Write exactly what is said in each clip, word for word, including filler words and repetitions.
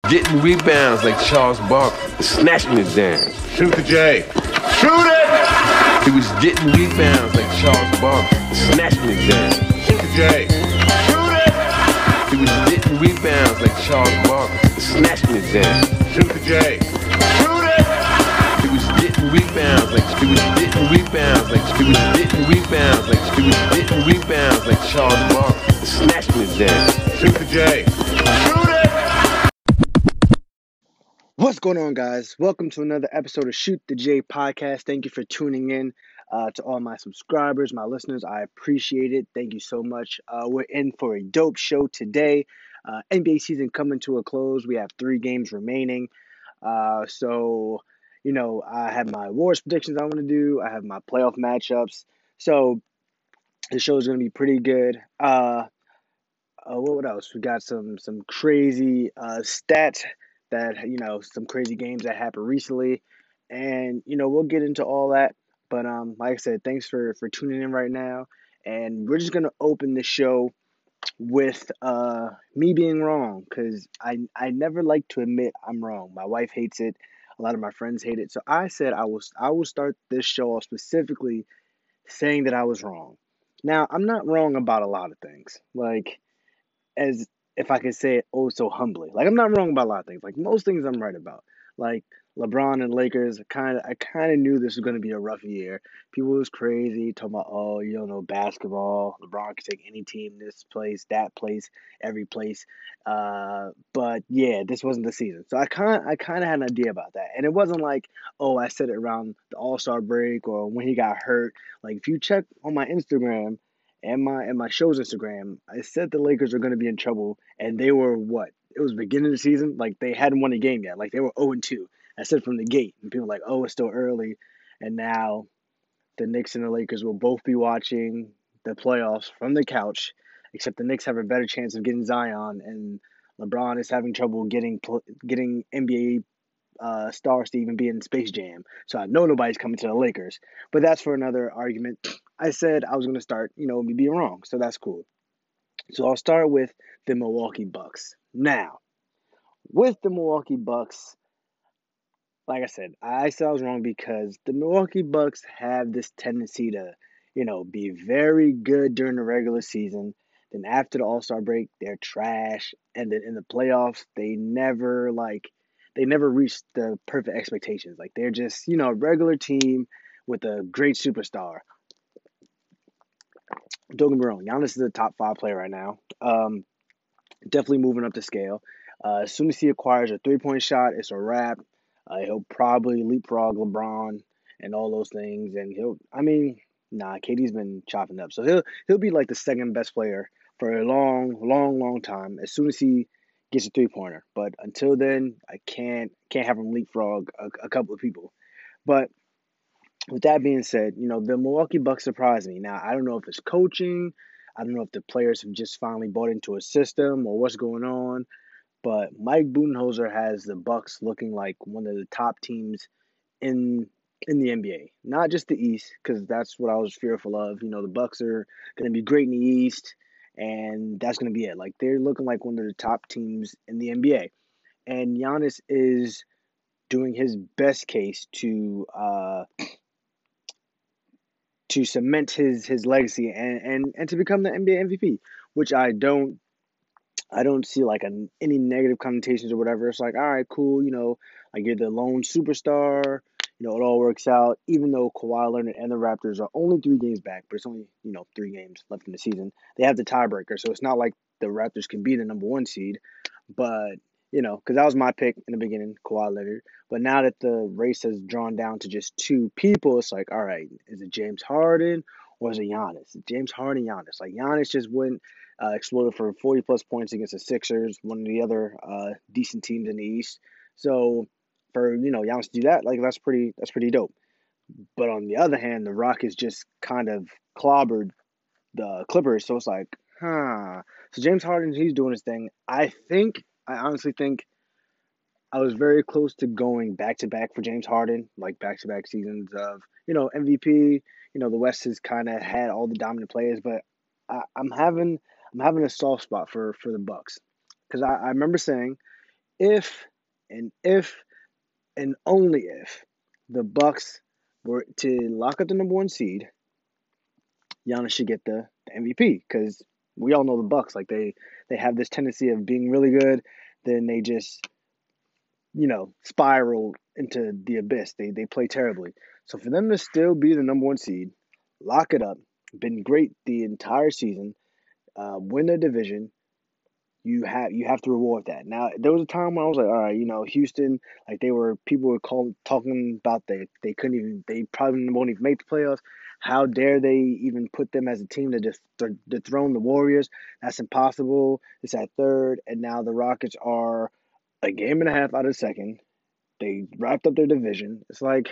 getting rebounds like Charles Barkley, snatching it down. Shoot the J. Shoot it! He was getting rebounds like Charles Barkley, snatching it down. Shoot the J. Shoot it! He was getting rebounds like Charles Barkley, snatching it down. Shoot the J. Shoot it! He was getting rebounds like he was getting rebounds like he was getting rebounds like he was getting rebounds like Charles Barkley, snatching it down. Shoot the J. Shoot it! What's going on, guys? Welcome to another episode of Shoot the J podcast. Thank you for tuning in. Uh, to all my subscribers, my listeners, I appreciate it. Thank you so much. Uh, we're in for a dope show today. Uh, N B A season coming to a close. We have three games remaining. Uh, so, you know, I have my awards predictions I want to do. I have my playoff matchups. So the show is going to be pretty good. Uh, uh, what else? We got some some crazy uh, stats that, you know, some crazy games that happened recently. And, you know, we'll get into all that. But um, like I said, thanks for, for tuning in right now. And we're just going to open the show with uh, me being wrong, because I, I never like to admit I'm wrong. My wife hates it. A lot of my friends hate it. So I said I will, I will start this show off specifically saying that I was wrong. Now, I'm not wrong about a lot of things. Like, as if I could say it oh so humbly. Like, I'm not wrong about a lot of things. Like, most things I'm right about. Like, LeBron and Lakers, kind of, I kind of knew this was going to be a rough year. People was crazy, talking about, oh, you don't know basketball. LeBron can take any team, this place, that place, every place. Uh, but yeah, this wasn't the season. So I kind, I kind of had an idea about that, and it wasn't like, oh, I said it around the All-Star break or when he got hurt. Like, if you check on my Instagram and my and my show's Instagram, I said the Lakers are going to be in trouble, and they were what? It was beginning of the season. Like, they hadn't won a game yet. Like, they were oh and two. I said from the gate, and people were like, oh, it's still early. And now the Knicks and the Lakers will both be watching the playoffs from the couch, except the Knicks have a better chance of getting Zion, and LeBron is having trouble getting getting N B A uh, stars to even be in Space Jam. So I know nobody's coming to the Lakers. But that's for another argument. I said I was going to start, you know, me being wrong. So that's cool. So I'll start with the Milwaukee Bucks. Now, with the Milwaukee Bucks, like I said, I said I was wrong because the Milwaukee Bucks have this tendency to, you know, be very good during the regular season. Then after the All-Star break, they're trash. And then in the playoffs, they never, like, they never reach the perfect expectations. Like, they're just, you know, a regular team with a great superstar. Don't get me wrong, Giannis is a top five player right now. Um, definitely moving up the scale. Uh, as soon as he acquires a three-point shot, it's a wrap. Uh, he'll probably leapfrog LeBron and all those things, and he'll. I mean, nah, K D's been chopping up, so he'll he'll be like the second best player for a long, long, long time. As soon as he gets a three-pointer, but until then, I can't can't have him leapfrog a, a couple of people. But with that being said, you know, the Milwaukee Bucks surprised me. Now, I don't know if it's coaching, I don't know if the players have just finally bought into a system or what's going on. But Mike Budenholzer has the Bucks looking like one of the top teams in in the N B A. Not just the East, because that's what I was fearful of. You know, the Bucks are going to be great in the East, and that's going to be it. Like, they're looking like one of the top teams in the N B A. And Giannis is doing his best case to uh, to cement his his legacy and, and, and to become the N B A M V P, which I don't I don't see like a, any negative connotations or whatever. It's like, all right, cool, you know, like you're the lone superstar, you know, it all works out, even though Kawhi Leonard and the Raptors are only three games back, but it's only, you know, three games left in the season. They have the tiebreaker, so it's not like the Raptors can be the number one seed, but, you know, because that was my pick in the beginning, Kawhi Leonard. But now that the race has drawn down to just two people, it's like, all right, is it James Harden or is it Giannis? James Harden, Giannis. Like, Giannis just went, uh, exploded for forty-plus points against the Sixers, one of the other uh, decent teams in the East. So, for, you know, Giannis to do that, like, that's pretty, that's pretty dope. But on the other hand, the Rockets just kind of clobbered the Clippers. So it's like, huh. So James Harden, he's doing his thing. I think, I honestly think I was very close to going back-to-back for James Harden, like back-to-back seasons of, you know, M V P. You know, the West has kind of had all the dominant players, but I, I'm having I'm having a soft spot for, for the Bucks. Because I, I remember saying, if and if and only if the Bucks were to lock up the number one seed, Giannis should get the, the M V P because we all know the Bucks. Like they they have this tendency of being really good, then they just you know spiral into the abyss. They they play terribly. So for them to still be the number one seed, lock it up, been great the entire season, uh, win the division. You have you have to reward that. Now there was a time when I was like, all right, you know, Houston, like they were people were calling talking about they they couldn't even they probably won't even make the playoffs. How dare they even put them as a team to just dethrone the Warriors? That's impossible. It's at third, and now the Rockets are a game and a half out of second. They wrapped up their division. It's like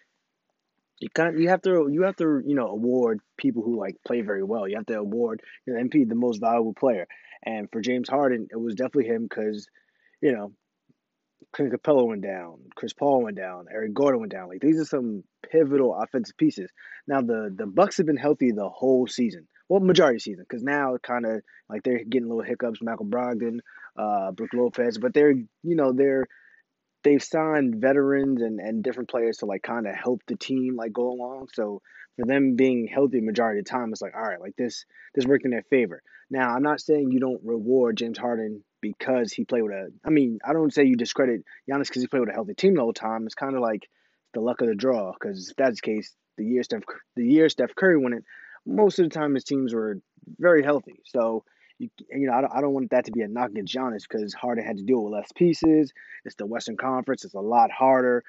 you can't. You have to. You have to. You know, award people who like play very well. You have to award you know, M P the most valuable player. And for James Harden, it was definitely him because, you know, Clint Capella went down, Chris Paul went down, Eric Gordon went down. Like these are some pivotal offensive pieces. Now the the Bucks have been healthy the whole season. Well, majority of the season, because now kind of like they're getting little hiccups. Malcolm Brogdon, uh, Brook Lopez, but they're you know they're they've signed veterans and, and different players to like kind of help the team like go along. So for them being healthy majority of the time, it's like all right, like this this worked in their favor. Now I'm not saying you don't reward James Harden because he played with a. I mean I don't say you discredit Giannis because he played with a healthy team the whole time. It's kind of like the luck of the draw because if that's the case, the year Steph the year Steph Curry won it, most of the time his teams were very healthy. So. You, you know, I don't, I don't want that to be a knock against Giannis because Harden had to deal with less pieces. It's the Western Conference. It's a lot harder.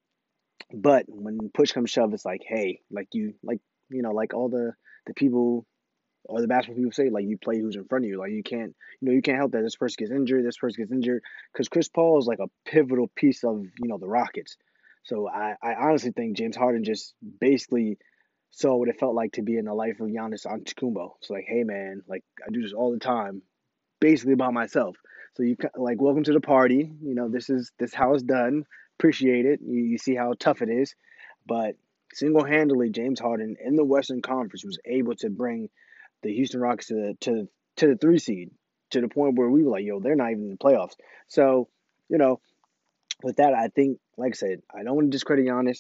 But when push comes shove, it's like, hey, like you, like you know, like all the the people or the basketball people say, like you play who's in front of you. Like you can't, you know, you can't help that this person gets injured, this person gets injured, because Chris Paul is like a pivotal piece of you know the Rockets. So I, I honestly think James Harden just basically saw what it felt like to be in the life of Giannis Antetokounmpo. It's like, hey man, like I do this all the time basically by myself. So you like welcome to the party. You know this is this how it's done. Appreciate it. You, you see how tough it is, but single handedly James Harden in the Western Conference was able to bring the Houston Rockets to the to to the three seed to the point where we were like, yo, they're not even in the playoffs. So you know with that, I think like I said, I don't want to discredit Giannis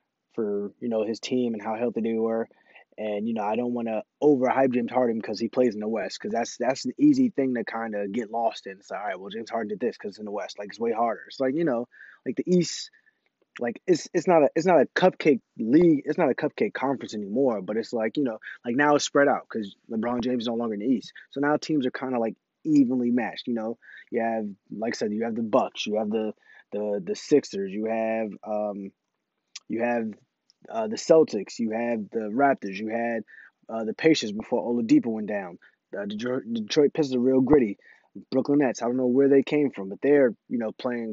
for you know his team and how healthy they were. And you know, I don't want to overhype James Harden because he plays in the West, because that's that's an easy thing to kind of get lost in. It's like, all right, well, James Harden did this because it's in the West, like it's way harder. It's like you know, like the East, like it's it's not a it's not a cupcake league, it's not a cupcake conference anymore. But it's like you know, like now it's spread out because LeBron James is no longer in the East, so now teams are kind of like evenly matched. You know, you have like I said, you have the Bucks, you have the the the Sixers, you have um you have uh, the Celtics, you have the Raptors, you had uh, the Pacers before Oladipo went down. Uh, Detroit, Detroit Pistons are real gritty. Brooklyn Nets, I don't know where they came from, but they're you know playing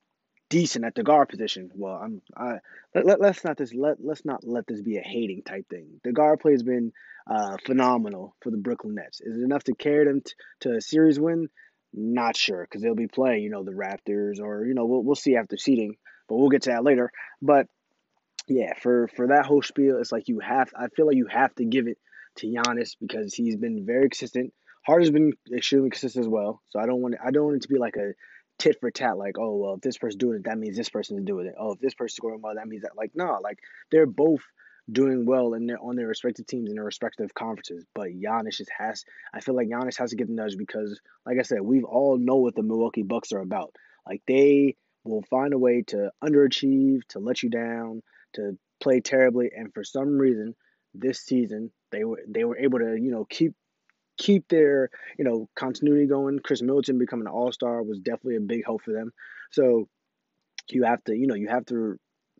decent at the guard position. Well, I'm I let, let, let's not this let let's not let this be a hating type thing. The guard play has been uh, phenomenal for the Brooklyn Nets. Is it enough to carry them t- to a series win? Not sure because they'll be playing you know the Raptors or you know we'll we'll see after seeding, but we'll get to that later. But yeah, for for that whole spiel, it's like you have. I feel like you have to give it to Giannis because he's been very consistent. Harden's been extremely consistent as well. So I don't want it, I don't want it to be like a tit for tat. Like, oh well, if this person's doing it, that means this person's doing it. Oh, if this person's scoring well, that means that. Like, no, like they're both doing well in their on their respective teams in their respective conferences. But Giannis just has. I feel like Giannis has to get the nudge because, like I said, we've all know what the Milwaukee Bucks are about. Like they will find a way to underachieve, to let you down, to play terribly, and for some reason this season they were they were able to you know keep keep their you know continuity going. Chris Middleton becoming an All Star was definitely a big help for them. So you have to you know you have to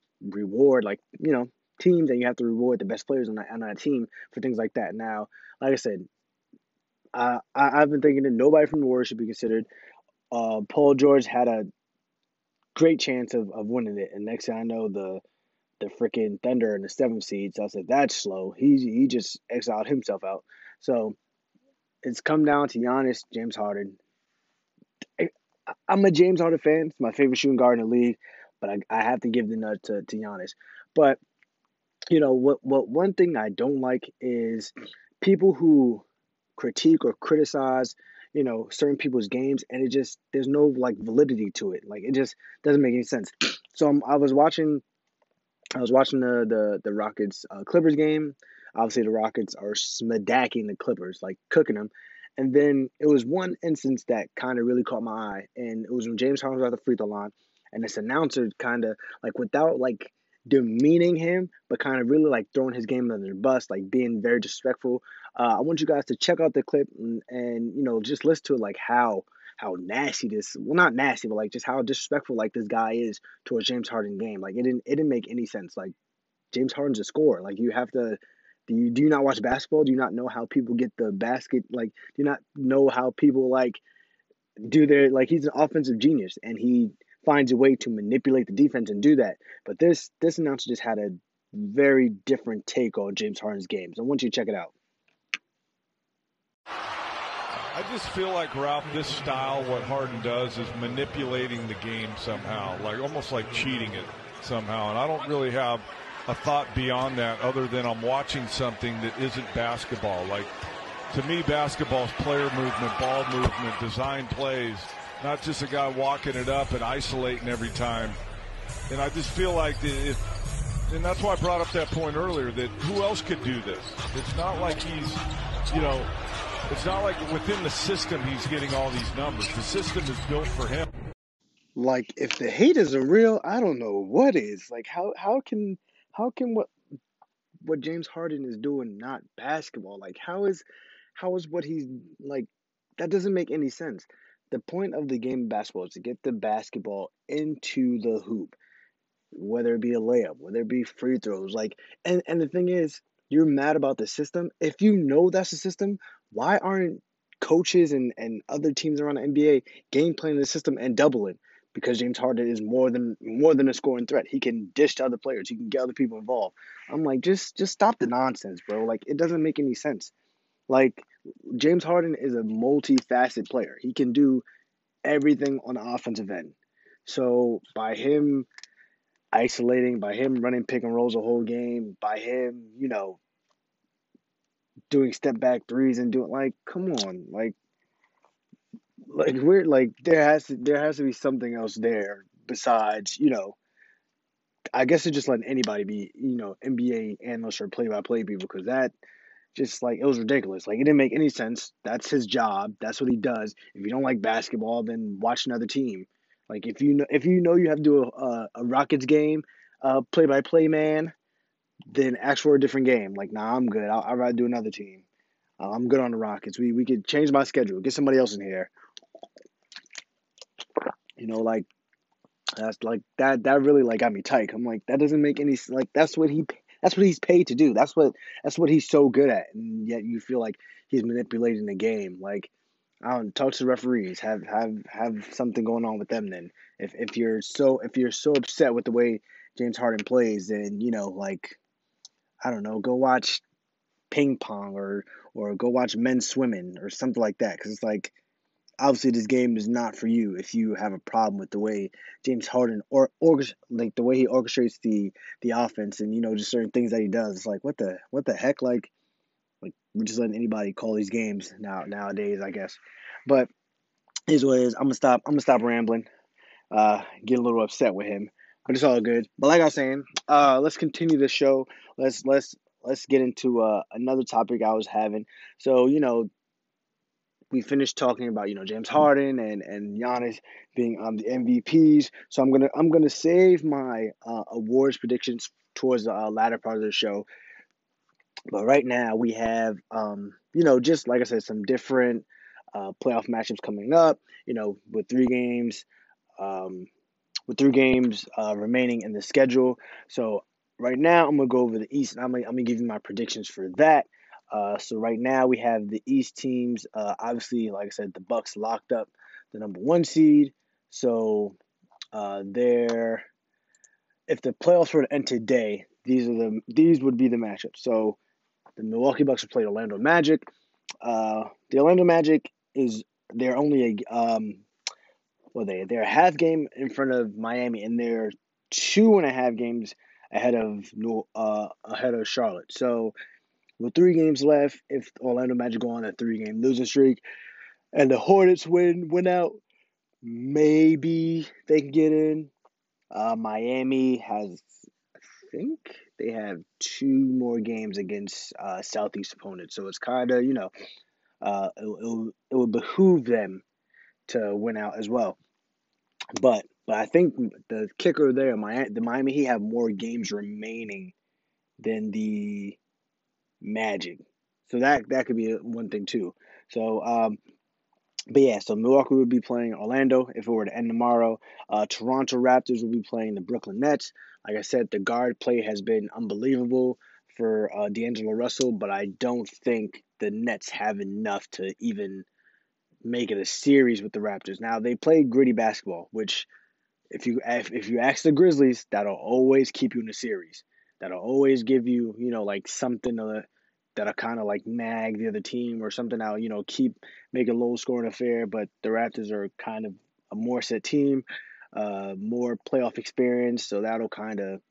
reward like you know teams, and you have to reward the best players on that on that team for things like that. Now, like I said, uh, I I've been thinking that nobody from the Warriors should be considered. Uh, Paul George had a great chance of, of winning it, and next thing I know, the the freaking Thunder in the seventh seed. So I said, that's slow. He he just exiled himself out. So it's come down to Giannis, James Harden. I, I'm a James Harden fan. It's my favorite shooting guard in the league, but I, I have to give the nut to, to Giannis. But, you know, what, what one thing I don't like is people who critique or criticize you know, certain people's games, and it just there's no like validity to it. Like it just doesn't make any sense. So um, I was watching I was watching the the the Rockets uh, Clippers game. Obviously, the Rockets are smacking the Clippers, like cooking them. And then it was one instance that kind of really caught my eye, and it was when James Harden was at the free throw line, and this announcer kind of like without like demeaning him, but kind of really like throwing his game under the bus, like being very disrespectful. Uh, I want you guys to check out the clip and, and you know just listen to it, like how how nasty this well not nasty, but like just how disrespectful like this guy is towards James Harden game. Like it didn't it didn't make any sense. Like James Harden's a scorer. Like you have to do you do you not watch basketball? Do you not know how people get the basket? Like do you not know how people like do their like he's an offensive genius and he finds a way to manipulate the defense and do that. But this this announcer just had a very different take on James Harden's games. I want you to check it out. I just feel like, Ralph, this style, what Harden does is manipulating the game somehow, like almost like cheating it somehow. And I don't really have a thought beyond that other than I'm watching something that isn't basketball. Like, to me, basketball is player movement, ball movement, design plays, not just a guy walking it up and isolating every time. And I just feel like it, and that's why I brought up that point earlier, that who else could do this? It's not like he's, you know, it's not like within the system he's getting all these numbers. The system is built for him. Like if the hate isn't real, I don't know what is. Like how how can how can what what James Harden is doing not basketball? Like how is how is what he's like that doesn't make any sense. The point of the game of basketball is to get the basketball into the hoop, whether it be a layup, whether it be free throws. Like and, and the thing is, you're mad about the system. If you know that's the system, why aren't coaches and, and other teams around the N B A game planning the system and doubling? Because James Harden is more than more than a scoring threat. He can dish to other players. He can get other people involved. I'm like, just just stop the nonsense, bro. Like it doesn't make any sense. Like James Harden is a multifaceted player. He can do everything on the offensive end. So by him isolating, by him running pick and rolls the whole game, by him, you know, doing step back threes and doing like, come on, like, like we're like there has to there has to be something else there besides, you know, I guess it's just letting anybody be, you know, N B A analysts or play by play people because that just like it was ridiculous. Like it didn't make any sense. That's his job. That's what he does. If you don't like basketball, then watch another team. Like if you know if you know you have to do a a, a Rockets game, uh, play by play man, then ask for a different game. Like nah, I'm good. I'll, I'd rather do another team. Uh, I'm good on the Rockets. We we could change my schedule. Get somebody else in here. You know, like that's like that. That really like got me tight. I'm like that doesn't make any like that's what he that's what he's paid to do. That's what that's what he's so good at. And yet you feel like he's manipulating the game. Like I don't talk to the referees. Have have have something going on with them. Then if if you're so if you're so upset with the way James Harden plays, then you know like I don't know, go watch ping pong or or go watch men's swimming or something like that. Because it's like obviously this game is not for you if you have a problem with the way James Harden or or like the way he orchestrates the the offense and you know just certain things that he does. It's like what the what the heck like like we're just letting anybody call these games now nowadays, I guess. But his way is I'm gonna stop I'm gonna stop rambling. Uh, get a little upset with him, but it's all good. But like I was saying, uh, let's continue the show. Let's let's let's get into uh another topic I was having. So you know we finished talking about you know James Harden and and Giannis being um the M V Ps. So I'm gonna I'm gonna save my uh, awards predictions towards the uh, latter part of the show. But right now we have um you know just like I said some different uh, playoff matchups coming up. You know with three games um with three games uh, remaining in the schedule. So right now I'm gonna go over the East and I'm gonna I'm gonna give you my predictions for that. Uh, so right now we have the East teams. Uh, obviously, like I said, the Bucks locked up the number one seed. So uh, they're if the playoffs were to end today, these are the these would be the matchups. So the Milwaukee Bucks have played Orlando Magic. Uh, the Orlando Magic is they're only a um, well they they're a half game in front of Miami, and they're two and a half games ahead of New uh ahead of Charlotte. So with three games left, if Orlando Magic go on a three-game losing streak, and the Hornets win win out, maybe they can get in. Uh, Miami has, I think they have two more games against uh, Southeast opponents, so it's kind of, you know, uh, it, it, it would behoove them to win out as well. But but I think the kicker there, Miami, the Miami Heat have more games remaining than the Magic, so that that could be one thing too. So um, but yeah, so Milwaukee would be playing Orlando if it were to end tomorrow. Uh, Toronto Raptors will be playing the Brooklyn Nets. Like I said, the guard play has been unbelievable for uh, D'Angelo Russell, but I don't think the Nets have enough to even make it a series with the Raptors. Now they play gritty basketball, which if you if, if you ask the Grizzlies, that'll always keep you in the series. That'll always give you, you know, like something to, that'll kind of like nag the other team or something that'll, you know, keep make a low scoring affair. But the Raptors are kind of a more set team, uh, more playoff experience, so that'll kind of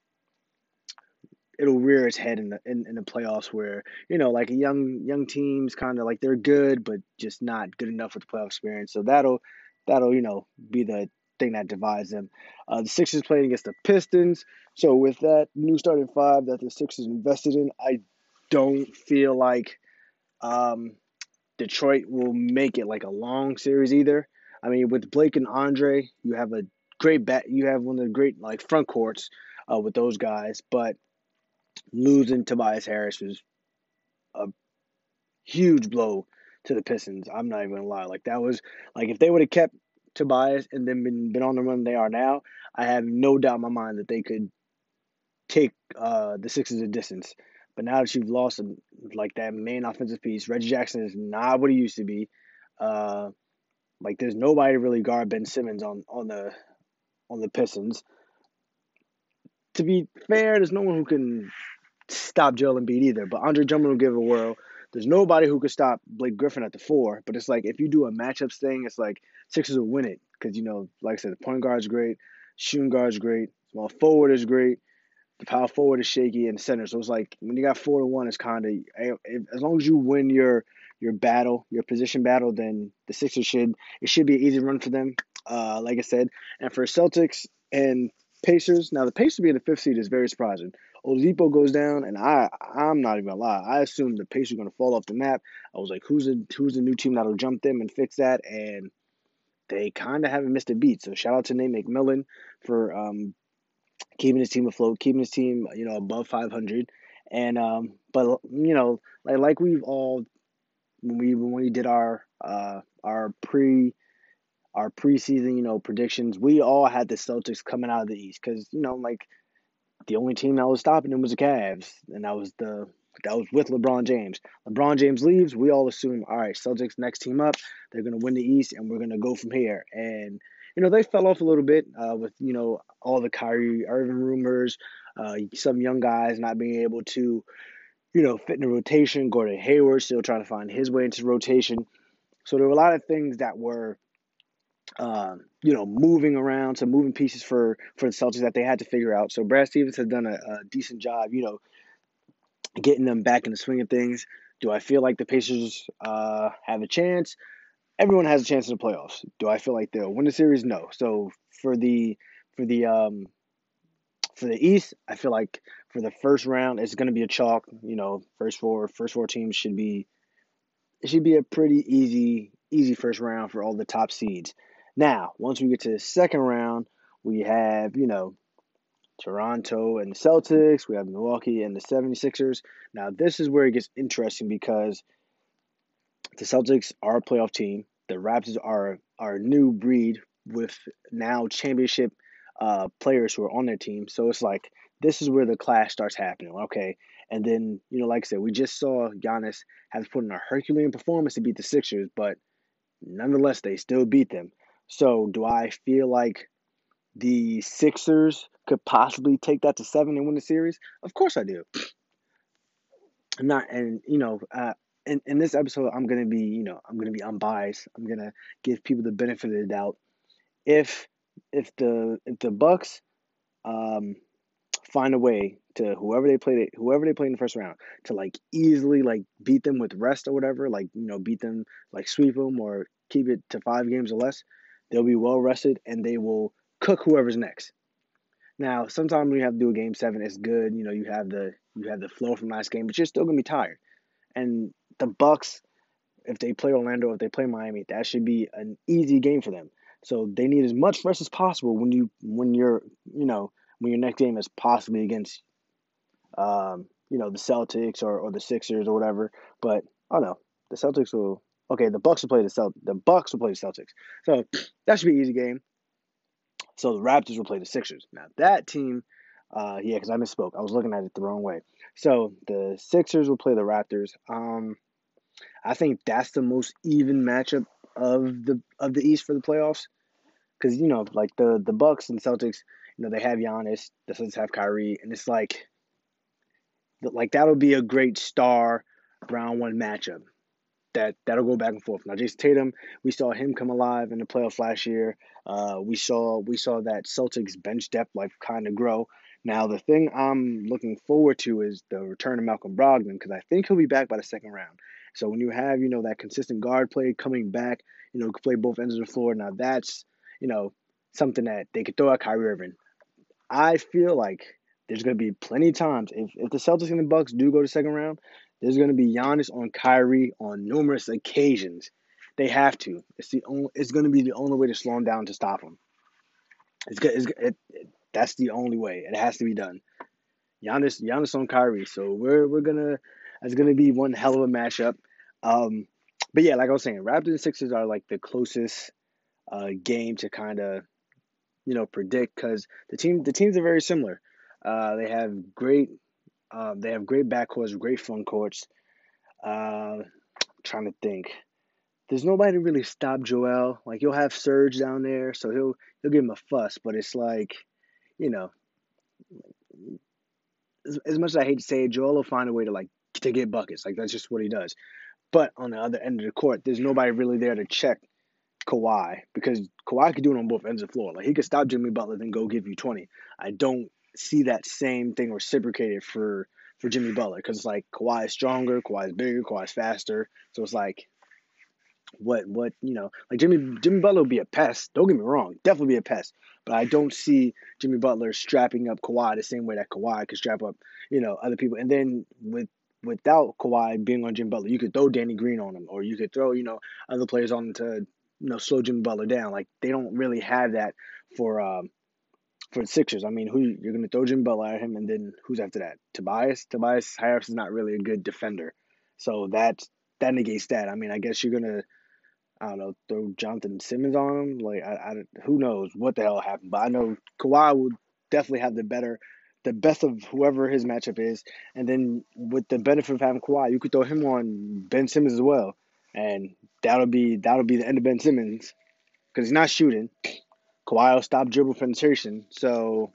it'll rear its head in the in, in the playoffs where, you know, like young young teams kind of like they're good but just not good enough with the playoff experience. So that'll that'll you know be the thing that divides them. Uh, the Sixers playing against the Pistons. So with that new starting five that the Sixers invested in, I don't feel like um, Detroit will make it like a long series either. I mean, with Blake and Andre, you have a great bat. You have one of the great like front courts uh, with those guys, but losing Tobias Harris was a huge blow to the Pistons. I'm not even gonna lie. Like that was like if they would have kept Tobias and then been, been on the run they are now, I have no doubt in my mind that they could take uh, the Sixers a distance. But now that you've lost like that main offensive piece, Reggie Jackson is not what he used to be. Uh, like there's nobody to really guard Ben Simmons on, on the on the Pistons. To be fair, there's no one who can stop Joel Embiid either. But Andre Drummond will give it a whirl. There's nobody who could stop Blake Griffin at the four. But it's like if you do a matchups thing, it's like Sixers will win it because, you know, like I said, the point guard's great, shooting guard's great, small forward is great, the power forward is shaky, and the center. So it's like when you got four to one, it's kind of as long as you win your your battle, your position battle, then the Sixers should it should be an easy run for them. Uh, like I said, and for Celtics and Pacers. Now the Pacers being the fifth seed is very surprising. Oladipo goes down, and I I'm not even gonna lie. I assumed the Pacers were gonna fall off the map. I was like, who's the who's the new team that'll jump them and fix that? And they kind of haven't missed a beat. So shout out to Nate McMillan for um, keeping his team afloat, keeping his team, you know, above five hundred. And um, but you know, like like we've all when we when we did our uh our pre our preseason, you know, predictions, we all had the Celtics coming out of the East because, you know, like the only team that was stopping them was the Cavs, and that was the that was with LeBron James. LeBron James leaves, we all assume, all right, Celtics next team up, they're gonna win the East, and we're gonna go from here. And you know they fell off a little bit uh, with you know all the Kyrie Irving rumors, uh, some young guys not being able to you know fit in the rotation. Gordon Hayward still trying to find his way into rotation. So there were a lot of things that were um, you know, moving around, some moving pieces for for the Celtics that they had to figure out. So Brad Stevens has done a, a decent job, you know, getting them back in the swing of things. Do I feel like the Pacers uh, have a chance? Everyone has a chance in the playoffs. Do I feel like they'll win the series? No. So for the for the um, for the East, I feel like for the first round, it's going to be a chalk. You know, first four first four teams should be it should be a pretty easy easy first round for all the top seeds. Now, once we get to the second round, we have, you know, Toronto and the Celtics. We have Milwaukee and the seventy-sixers. Now, this is where it gets interesting because the Celtics are a playoff team. The Raptors are, are a new breed with now championship uh, players who are on their team. So it's like this is where the clash starts happening. Okay. And then, you know, like I said, we just saw Giannis have to put in a Herculean performance to beat the Sixers, but nonetheless, they still beat them. So do I feel like the Sixers could possibly take that to seven and win the series? Of course I do. I'm not, and you know, uh, in in this episode, I'm gonna be, you know, I'm gonna be unbiased. I'm gonna give people the benefit of the doubt. If if the if the Bucks um, find a way to whoever they played whoever they played in the first round to like easily like beat them with rest or whatever, like you know beat them like sweep them or keep it to five games or less. They'll be well rested and they will cook whoever's next. Now, sometimes when you have to do a game seven, it's good. You know, you have the you have the flow from last game, but you're still gonna be tired. And the Bucks, if they play Orlando, if they play Miami, that should be an easy game for them. So they need as much rest as possible when you when you're you know when your next game is possibly against um you know the Celtics or, or the Sixers or whatever. But I don't know, the Celtics will okay. The Bucks will play the Celt the Bucks will play the Celtics. So that should be an easy game. So the Raptors will play the Sixers. Now that team, uh, yeah, because I misspoke. I was looking at it the wrong way. So the Sixers will play the Raptors. Um, I think that's the most even matchup of the of the East for the playoffs. Because you know, like the the Bucks and Celtics, you know, they have Giannis. The Celtics have Kyrie, and it's like, like that'll be a great star round one matchup. That that'll go back and forth. Now, Jason Tatum, we saw him come alive in the playoffs last year. Uh, we saw we saw that Celtics bench depth like kind of grow. Now, the thing I'm looking forward to is the return of Malcolm Brogdon because I think he'll be back by the second round. So when you have you know that consistent guard play coming back, you know, can play both ends of the floor. Now that's you know something that they could throw at Kyrie Irving. I feel like there's going to be plenty of times if if the Celtics and the Bucks do go to second round. There's going to be Giannis on Kyrie on numerous occasions. They have to. It's the only. It's going to be the only way to slow him down to stop him. It's good. It's, it, it, that's the only way. It has to be done. Giannis, Giannis on Kyrie. So we're we're gonna. It's gonna be one hell of a matchup. Um, but yeah, like I was saying, Raptors and Sixers are like the closest uh, game to kind of you know predict because the team the teams are very similar. Uh, they have great. Um, they have great backcourts, great front courts. Uh, trying to think. There's nobody to really stop Joel. Like you'll have Serge down there, so he'll he'll give him a fuss. But it's like, you know, as, as much as I hate to say it, Joel will find a way to like to get buckets. Like that's just what he does. But on the other end of the court, there's nobody really there to check Kawhi because Kawhi could do it on both ends of the floor. Like he could stop Jimmy Butler and go give you twenty. I don't see that same thing reciprocated for for Jimmy Butler because it's like Kawhi is stronger, Kawhi is bigger, Kawhi is faster. So it's like what what you know like Jimmy Jimmy Butler will be a pest. Don't get me wrong, definitely be a pest. But I don't see Jimmy Butler strapping up Kawhi the same way that Kawhi could strap up you know other people. And then with without Kawhi being on Jimmy Butler, you could throw Danny Green on him, or you could throw you know other players on him to you know slow Jimmy Butler down. Like they don't really have that for. Um, For the Sixers, I mean, who you're going to throw Jimmy Butler at him, and then who's after that? Tobias. Tobias Harris is not really a good defender, so that that negates that. I mean, I guess you're gonna, I don't know, throw Jonathan Simmons on him. Like, I, I who knows what the hell happened, but I know Kawhi will definitely have the better, the best of whoever his matchup is, and then with the benefit of having Kawhi, you could throw him on Ben Simmons as well, and that'll be that'll be the end of Ben Simmons because he's not shooting. Kawhi will stop dribble penetration, so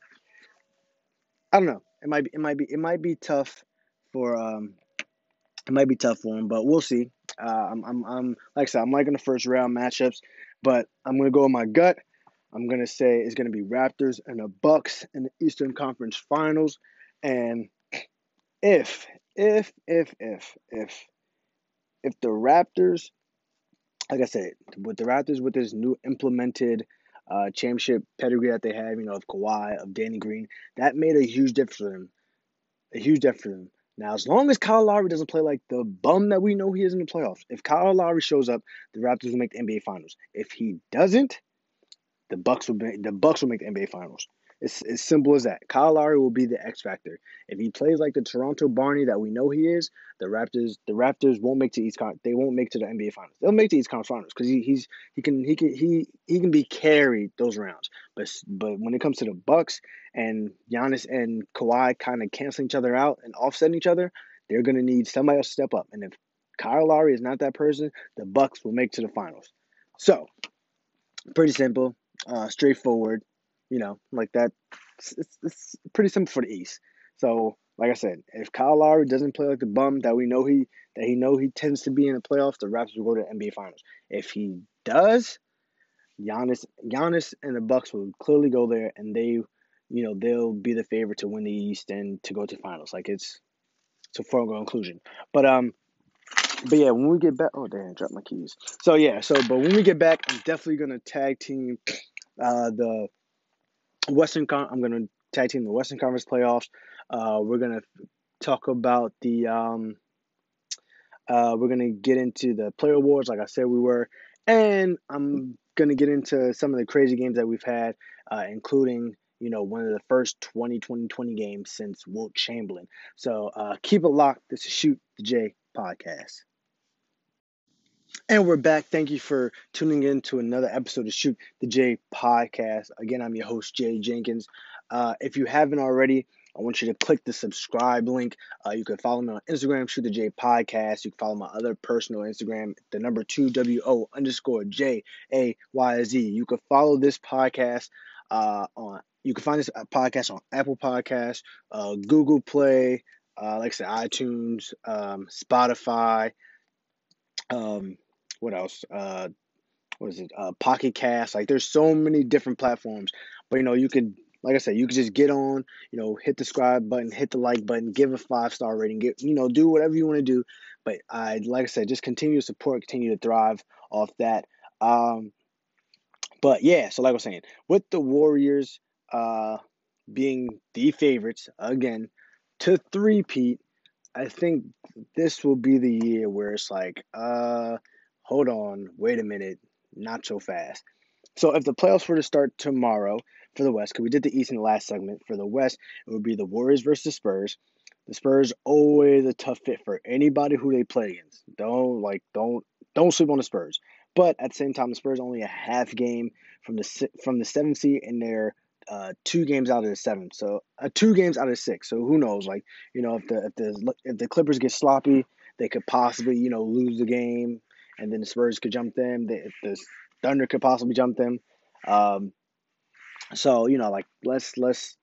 I don't know. It might be, it might be, it might be tough for, um, it might be tough for him, but we'll see. Uh, I'm, I'm, I'm, like I said, I'm liking the first round matchups, but I'm gonna go with my gut. I'm gonna say it's gonna be Raptors and the Bucks in the Eastern Conference Finals, and if, if, if, if, if, if the Raptors, like I said, with the Raptors with this new implemented Uh, championship pedigree that they have, you know, of Kawhi, of Danny Green, that made a huge difference for them. A huge difference for them. Now, as long as Kyle Lowry doesn't play like the bum that we know he is in the playoffs, if Kyle Lowry shows up, the Raptors will make the N B A Finals. If he doesn't, the Bucks will be, the Bucks will make the N B A Finals. It's as simple as that. Kyle Lowry will be the X factor. If he plays like the Toronto Barney that we know he is, the Raptors the Raptors won't make to East Con- they won't make to the N B A Finals. They'll make to East Conference Finals because he he's he can he can he he can be carried those rounds. But but when it comes to the Bucks and Giannis and Kawhi kind of canceling each other out and offsetting each other, they're gonna need somebody else to step up. And if Kyle Lowry is not that person, the Bucks will make to the finals. So pretty simple, uh, straightforward. You know, like that. It's, it's pretty simple for the East. So, like I said, if Kyle Lowry doesn't play like the bum that we know he that he know he tends to be in the playoffs, the Raptors will go to the N B A Finals. If he does, Giannis, Giannis and the Bucks will clearly go there, and they, you you know, they'll be the favorite to win the East and to go to finals. Like, it's it's a foregone conclusion. But um, but yeah, when we get back, oh damn, dropped my keys. So yeah, so but when we get back, I'm definitely gonna tag team uh the Western Con. I'm gonna tag team the Western Conference playoffs. Uh, we're gonna talk about the um. Uh, we're gonna get into the player awards, like I said we were, and I'm gonna get into some of the crazy games that we've had, uh, including you know one of the first twenty twenty twenty games since Wilt Chamberlain. So uh, keep it locked. This is Shoot the J podcast, and we're back. Thank you for tuning in to another episode of Shoot the J podcast. Again, I'm your host Jay Jenkins. Uh, if you haven't already, I want you to click the subscribe link. Uh, you can follow me on Instagram, Shoot the J Podcast. You can follow my other personal Instagram, the number two W O underscore J A Y Z. You can follow this podcast uh, on. You can find this podcast on Apple Podcasts, uh, Google Play, uh, like I said, iTunes, um, Spotify. Um, what else? Uh, what is it? Uh, Pocket Cast. Like, there's so many different platforms, but you know, you could. Like I said, you can just get on, you know, hit the subscribe button, hit the like button, give a five-star rating, get, you know, do whatever you want to do. But I, like I said, just continue to support, continue to thrive off that. Um, but yeah, so like I was saying, with the Warriors uh, being the favorites again to three-peat, I think this will be the year where it's like, uh, hold on, wait a minute, not so fast. So if the playoffs were to start tomorrow for the West, because we did the East in the last segment, for the West, it would be the Warriors versus the Spurs. The Spurs always a tough fit for anybody who they play against. Don't like don't don't sleep on the Spurs. But at the same time, the Spurs only a half game from the from the seventh seed, and they're uh, two games out of the seventh. So uh, two games out of six. So who knows? Like you know, if the if the if the Clippers get sloppy, they could possibly you know lose the game, and then the Spurs could jump them. They, if the Thunder could possibly jump them. Um, so you know, like let's let's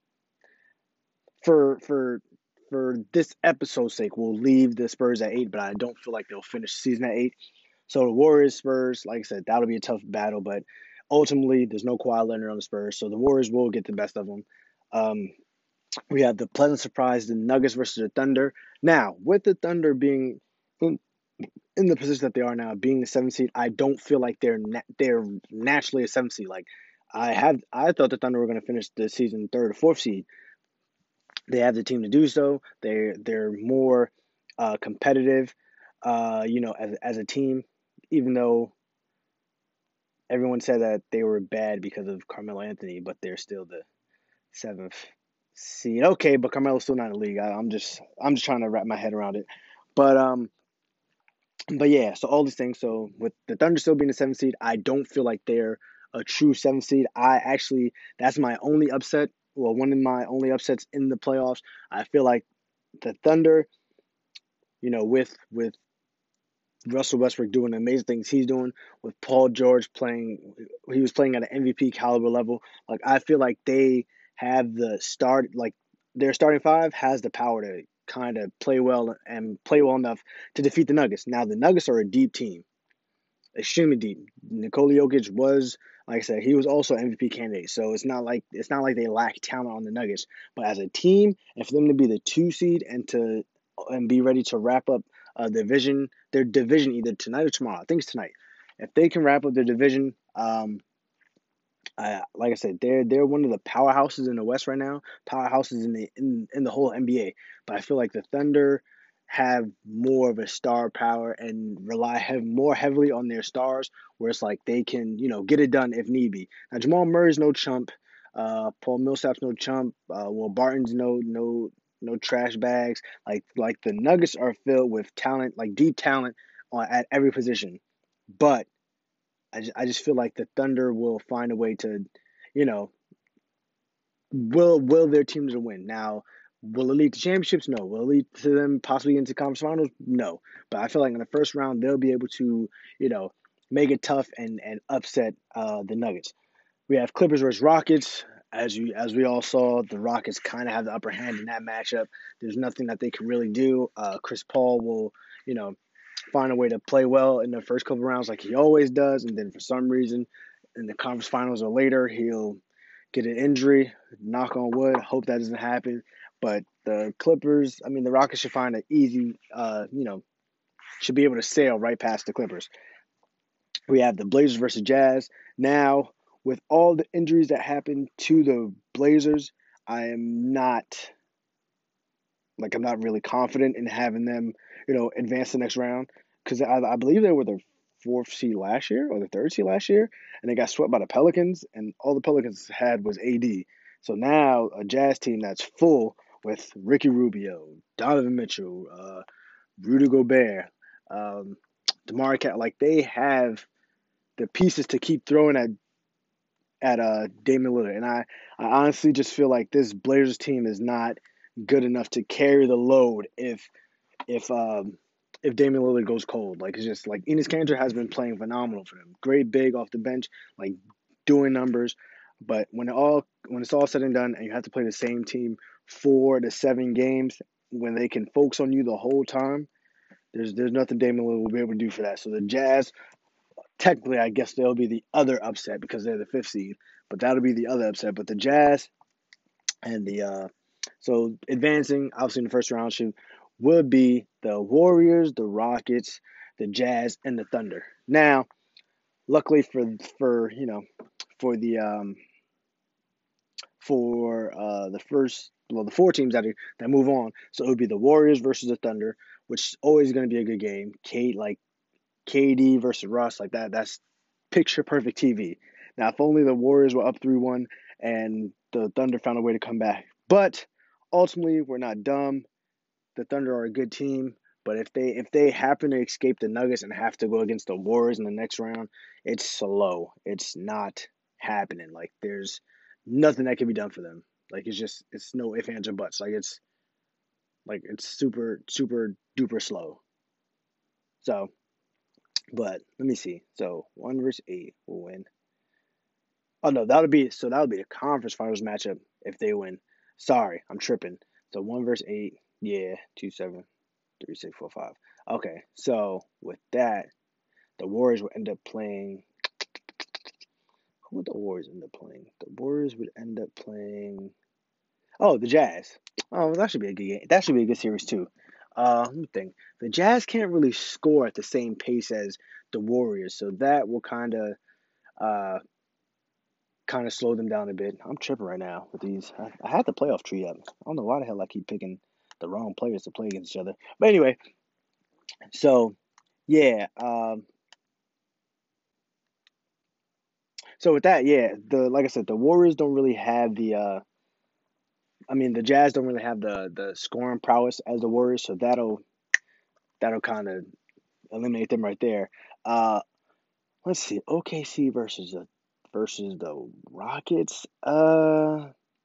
for for for this episode's sake, we'll leave the Spurs at eight, but I don't feel like they'll finish the season at eight. So the Warriors, Spurs, like I said, that'll be a tough battle, but ultimately there's no Kawhi Leonard on the Spurs, so the Warriors will get the best of them. Um, we have the pleasant surprise, the Nuggets versus the Thunder. Now, with the Thunder being in, in the position that they are now, being the seventh seed, I don't feel like they're na- they're naturally a seventh seed. Like I have, I thought the Thunder were going to finish the season third or fourth seed. They have the team to do so. They they're more uh, competitive, uh, you know, as as a team. Even though everyone said that they were bad because of Carmelo Anthony, but they're still the seventh seed. Okay, but Carmelo's still not in the league. I, I'm just I'm just trying to wrap my head around it. But um, but yeah. So all these things. So with the Thunder still being the seventh seed, I don't feel like they're a true seventh seed. I actually that's my only upset. Well, one of my only upsets in the playoffs. I feel like the Thunder, you know, with with Russell Westbrook doing the amazing things he's doing, with Paul George playing, he was playing at an M V P caliber level. Like I feel like they have the start, like their starting five has the power to kind of play well and play well enough to defeat the Nuggets. Now the Nuggets are a deep team, extremely deep. Nikola Jokic was, like I said, he was also an M V P candidate. So it's not like it's not like they lack talent on the Nuggets. But as a team, and for them to be the two seed and to and be ready to wrap up uh, division, their division either tonight or tomorrow. I think it's tonight. If they can wrap up their division, um, I, like I said, they're they're one of the powerhouses in the West right now. Powerhouses in the in, in the whole N B A. But I feel like the Thunder have more of a star power and rely have more heavily on their stars, where it's like they can, you know, get it done if need be. Now Jamal Murray's no chump, uh, Paul Millsap's no chump, uh, Will Barton's no no no trash bags. Like like the Nuggets are filled with talent, like deep talent on at every position. But I just, I just feel like the Thunder will find a way to, you know, will will their team to win. Now, will it lead to championships? No. Will it lead to them possibly into conference finals? No. But I feel like in the first round, they'll be able to, you know, make it tough and, and upset uh, the Nuggets. We have Clippers versus Rockets. As you as we all saw, the Rockets kind of have the upper hand in that matchup. There's nothing that they can really do. Uh, Chris Paul will, you know, find a way to play well in the first couple rounds like he always does. And then for some reason, in the conference finals or later, he'll get an injury. Knock on wood. Hope that doesn't happen. But the Clippers, I mean, the Rockets should find an easy, uh, you know, should be able to sail right past the Clippers. We have the Blazers versus Jazz. Now, with all the injuries that happened to the Blazers, I am not, like, I'm not really confident in having them, you know, advance the next round. Because I, I believe they were the fourth seed last year or the third seed last year, and they got swept by the Pelicans, and all the Pelicans had was A D. So now a Jazz team that's full with Ricky Rubio, Donovan Mitchell, uh, Rudy Gobert, um, DeMar Cat, like they have the pieces to keep throwing at at uh, Damian Lillard. And I, I honestly just feel like this Blazers team is not good enough to carry the load if if um, if Damian Lillard goes cold. Like it's just like Enes Kanter has been playing phenomenal for them. Great big off the bench, like doing numbers. But when it all when it's all said and done, and you have to play the same team four to seven games, when they can focus on you the whole time, there's there's nothing Damian Lillard will be able to do for that. So the Jazz, technically, I guess they'll be the other upset because they're the fifth seed, but that'll be the other upset. But the Jazz and the uh, so advancing, obviously in the first round, should would be the Warriors, the Rockets, the Jazz, and the Thunder. Now, luckily for for you know for the um, for uh, the first well the four teams that are, that move on, so it would be the Warriors versus the Thunder, which is always going to be a good game. Kate like. K D versus Russ, like that, that's picture perfect T V. Now, if only the Warriors were up three one and the Thunder found a way to come back. But ultimately, we're not dumb. The Thunder are a good team, but if they if they happen to escape the Nuggets and have to go against the Warriors in the next round, it's slow. It's not happening. Like there's nothing that can be done for them. Like it's just it's no ifs, ands, or buts. Like it's like it's super, super duper slow. So But let me see. So one versus eight will win. Oh no, that would be so that would be the conference finals matchup if they win. Sorry, I'm tripping. So one versus eight, yeah, two, seven, three, six, four, five. Okay, so with that, the Warriors would end up playing. Who would the Warriors end up playing? The Warriors would end up playing. Oh, the Jazz. Oh, that should be a good game. That should be a good series too. Uh, let me think. The Jazz can't really score at the same pace as the Warriors, so that will kind of, uh, kind of slow them down a bit. I'm tripping right now with these. I, I had the playoff tree up. I don't know why the hell I keep picking the wrong players to play against each other. But anyway, so yeah. Um, so with that, yeah, the like I said, the Warriors don't really have the. Uh, I mean, the Jazz don't really have the the scoring prowess as the Warriors, so that'll that'll kind of eliminate them right there. Uh, let's see, O K C versus the versus the Rockets. Uh,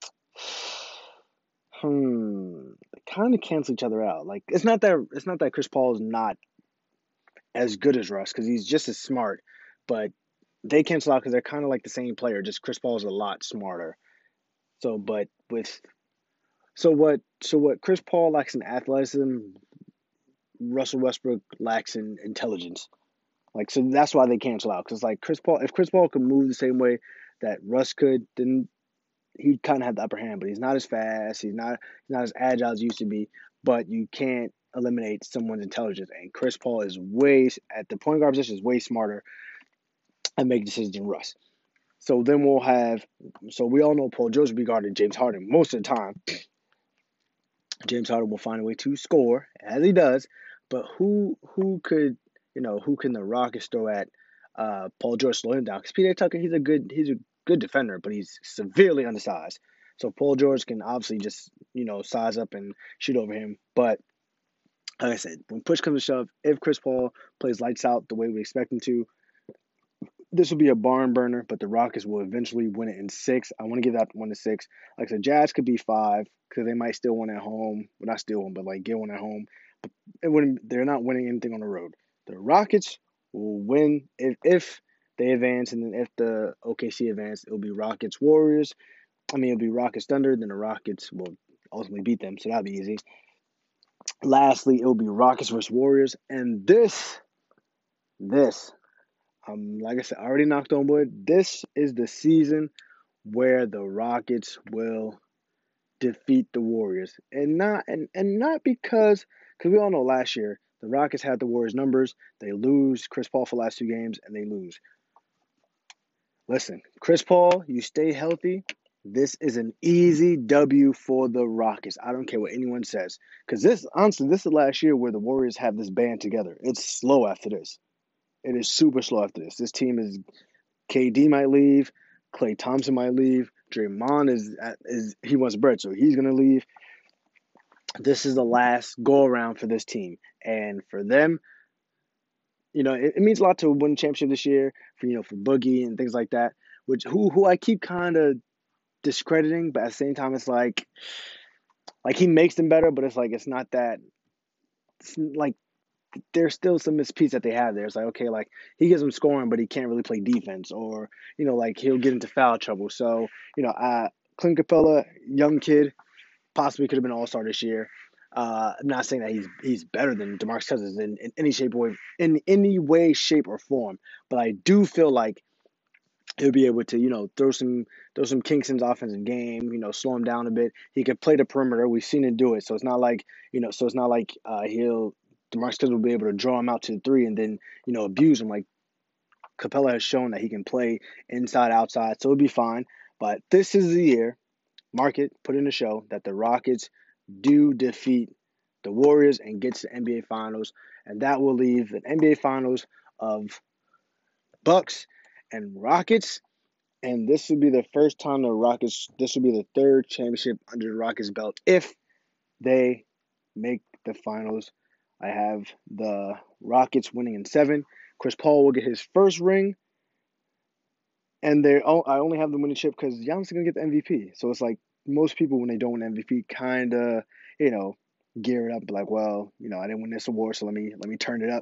hmm, kind of cancel each other out. Like it's not that it's not that Chris Paul is not as good as Russ because he's just as smart, but they cancel out because they're kind of like the same player. Just Chris Paul is a lot smarter. So, but with so what so what Chris Paul lacks in athleticism, Russell Westbrook lacks in intelligence. Like so that's why they cancel out because like Chris Paul, if Chris Paul could move the same way that Russ could, then he'd kind of have the upper hand. But he's not as fast. He's not he's not as agile as he used to be. But you can't eliminate someone's intelligence. And Chris Paul is way at the point guard position is way smarter at making decisions than Russ. So then we'll have so we all know Paul George will be guarding James Harden most of the time. James Harden will find a way to score as he does. But who who could you know who can the Rockets throw at uh, Paul George slow him down? Because P J Tucker he's a good he's a good defender, but he's severely undersized. So Paul George can obviously just you know size up and shoot over him. But like I said, when push comes to shove, if Chris Paul plays lights out the way we expect him to, this will be a barn burner. But the Rockets will eventually win it in six. I want to give that one to six. Like I said, Jazz could be five because they might still win at home. Well, not still one, but like get one at home. But it wouldn't. They're not winning anything on the road. The Rockets will win if if they advance, and then if the O K C advance, it'll be Rockets Warriors. I mean, it'll be Rockets Thunder. Then the Rockets will ultimately beat them, so that'll be easy. Lastly, it'll be Rockets versus Warriors, and this, this, um, like I said, I already knocked on wood. This is the season where the Rockets will defeat the Warriors. And not and, and not because because we all know last year the Rockets had the Warriors numbers. They lose Chris Paul for the last two games and they lose. Listen, Chris Paul, you stay healthy. This is an easy W for the Rockets. I don't care what anyone says. Because this, honestly, this is the last year where the Warriors have this band together. It's slow after this. It is super slow after this. This team is, K D might leave. Klay Thompson might leave. Draymond is, is he wants bread, so he's going to leave. This is the last go-around for this team. And for them, you know, it, it means a lot to win a championship this year, for, you know, for Boogie and things like that, which who who I keep kind of discrediting, but at the same time, it's like, like he makes them better, but it's like it's not that. It's like there's still some mispiece that they have there. It's like, okay, like he gives them scoring, but he can't really play defense, or you know, like he'll get into foul trouble. So you know, uh, Clint Capella, young kid, possibly could have been All Star this year. Uh, I'm not saying that he's he's better than DeMarcus Cousins in, in any shape or way, in any way, shape or form, but I do feel like he'll be able to, you know, throw some throw some kinks in his offensive game, you know, slow him down a bit. He could play the perimeter. We've seen him do it. So it's not like, you know, so it's not like uh, he'll DeMarcus Cousins will be able to draw him out to the three and then, you know, abuse him. Like Capella has shown that he can play inside, outside, so it'll be fine. But this is the year, mark it, put in the show, that the Rockets do defeat the Warriors and get to the N B A Finals. And that will leave an N B A Finals of Bucks and Rockets, and this would be the first time the Rockets, this would be the third championship under the Rockets' belt if they make the finals. I have the Rockets winning in seven. Chris Paul will get his first ring, and they I only have them winning chip because Giannis is going to get the M V P. So it's like most people, when they don't win M V P, kind of, you know, gear it up, like, well, you know, I didn't win this award, so let me let me turn it up.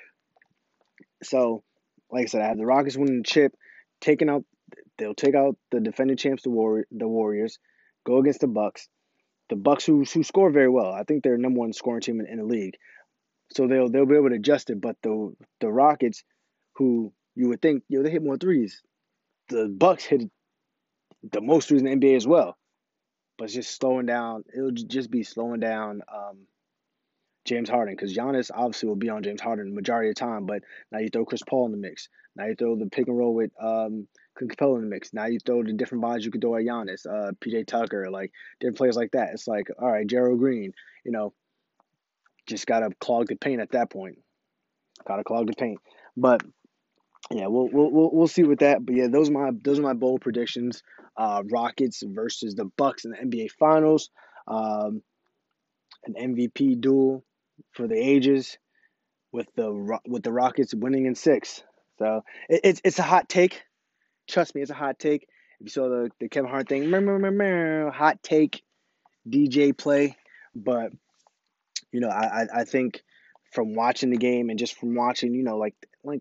So, like I said, I have the Rockets winning the chip, taking out, they'll take out the defending champs, the Warrior, the Warriors, go against the Bucks. The Bucks, who who score very well, I think they're number one scoring team in, in the league. So they'll they'll be able to adjust it. But the the Rockets, who you would think, you know, they hit more threes. The Bucks hit the most threes in the N B A as well. But it's just slowing down. It'll just be slowing down um, James Harden, because Giannis obviously will be on James Harden the majority of the time. But now you throw Chris Paul in the mix. Now you throw the pick and roll with um, Clint Capella in the mix. Now you throw the different bodies you could throw at Giannis, uh, P J Tucker, like different players like that. It's like, all right, Gerald Green, you know, just gotta clog the paint at that point. Gotta clog the paint. But yeah, we'll we'll we'll, we'll see with that. But yeah, those are my those are my bold predictions. Uh, Rockets versus the Bucks in the N B A Finals. Um, an M V P duel for the ages, with the with the Rockets winning in six. So it, it's it's a hot take. Trust me, it's a hot take. If you saw the, the Kevin Hart thing, meow, meow, meow, hot take, D J play. But you know, I, I I think from watching the game and just from watching, you know, like like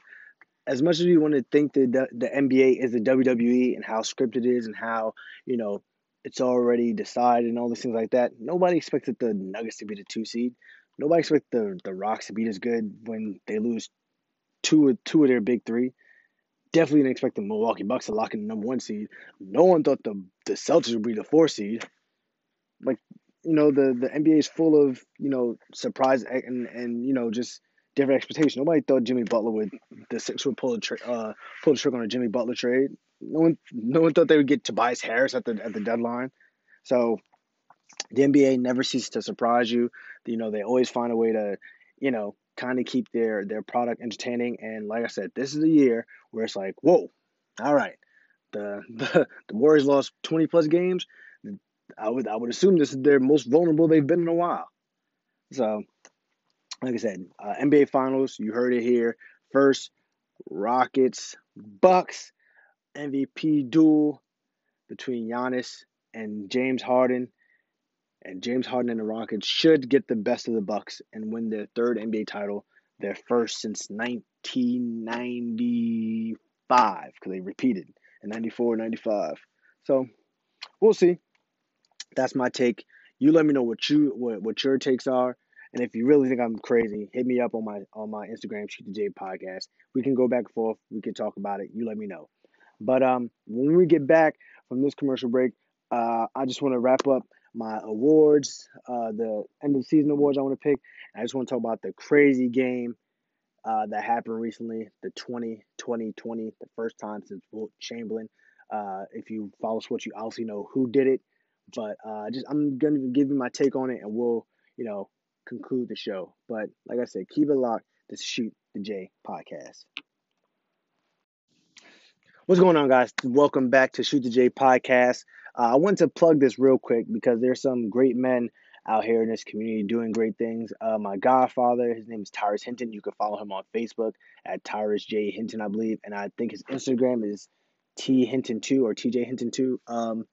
as much as we want to think that the, the N B A is the W W E and how scripted it is and how, you know, it's already decided and all these things like that, nobody expected the Nuggets to be the two seed. Nobody expected the, the Rocks to be as good when they lose two, two of their big three. Definitely didn't expect the Milwaukee Bucks to lock in the number one seed. No one thought the, the Celtics would be the four seed. Like, you know, the, the N B A is full of, you know, surprise and, and you know, just different expectations. Nobody thought Jimmy Butler would, the Sixers would pull, a tri- uh, pull the trigger on a Jimmy Butler trade. No one no one thought they would get Tobias Harris at the at the deadline. So the N B A never ceases to surprise you. You know, they always find a way to, you know, kind of keep their, their product entertaining. And like I said, this is the year where it's like, whoa, all right. The the, the Warriors lost twenty plus games. I would I would assume this is their most vulnerable they've been in a while. So, like I said, uh, N B A Finals, you heard it here first. Rockets, Bucks, M V P duel between Giannis and James Harden. And James Harden and the Rockets should get the best of the Bucks and win their third N B A title, their first since nineteen ninety-five, because they repeated in ninety-four, ninety-five. So, we'll see. That's my take. You let me know what you what, what your takes are. And if you really think I'm crazy, hit me up on my on my Instagram, Shoot the J Podcast. We can go back and forth. We can talk about it. You let me know. But um, when we get back from this commercial break, uh, I just want to wrap up my awards, uh, the end of the season awards I want to pick. I just want to talk about the crazy game uh, that happened recently, the twenty twenty twenty, the first time since Wilt Chamberlain. Uh, if you follow sports, you obviously know who did it. But uh, just I'm going to give you my take on it, and we'll, you know, conclude the show. But like I said, keep it locked to Shoot the J podcast. What's going on, guys? Welcome back to Shoot the J podcast. Uh, I want to plug this real quick because there's some great men out here in this community doing great things. Uh, my godfather, his name is Tyrus Hinton. You can follow him on Facebook at Tyrus J Hinton, I believe, and I think his Instagram is T Hinton two or T J Hinton two. Um,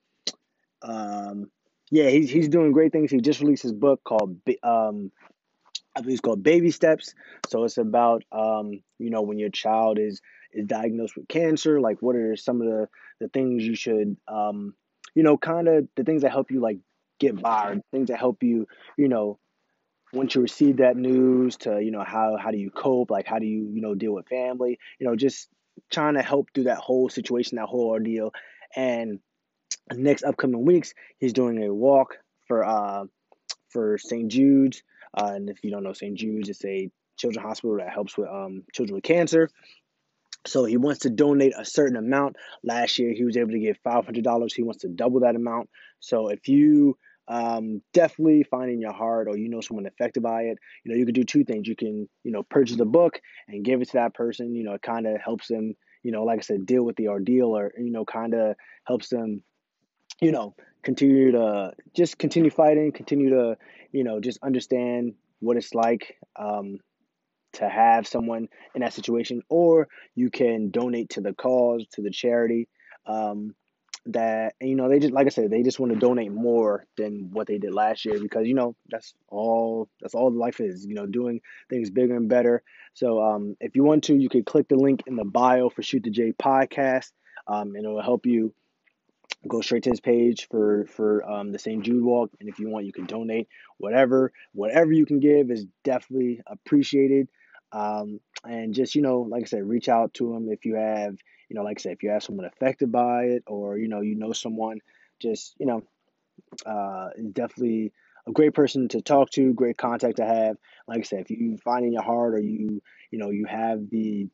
um, yeah, he's he's doing great things. He just released his book called um, I believe it's called Baby Steps. So it's about um, you know, when your child is is diagnosed with cancer, like what are some of the, the things you should, um, you know, kind of the things that help you like get by, or things that help you, you know, once you receive that news to, you know, how, how do you cope? Like, how do you, you know, deal with family, you know, just trying to help through that whole situation, that whole ordeal. And the next upcoming weeks, he's doing a walk for, uh, for Saint Jude's. Uh, and if you don't know Saint Jude's, it's a children's hospital that helps with um, children with cancer. So he wants to donate a certain amount. Last year, he was able to give five hundred dollars. He wants to double that amount. So if you um, definitely find in your heart, or you know someone affected by it, you know, you can do two things. You can, you know, purchase the book and give it to that person. You know, it kind of helps them, you know, like I said, deal with the ordeal, or, you know, kind of helps them, you know, continue to just continue fighting, continue to, you know, just understand what it's like. Um, to have someone in that situation, or you can donate to the cause, to the charity, um, that, you know, they just, like I said, they just want to donate more than what they did last year, because, you know, that's all, that's all life is, you know, doing things bigger and better. So um, if you want to, you can click the link in the bio for Shoot the J podcast, um, and it will help you go straight to his page for for um, the Saint Jude walk. And if you want, you can donate whatever whatever you can give is definitely appreciated. Um, and just, you know, like I said, reach out to him if you have, you know, like I said, if you have someone affected by it, or, you know, you know someone, just, you know, uh, definitely a great person to talk to, great contact to have. Like I said, if you find in your heart, or you, you know, you have the,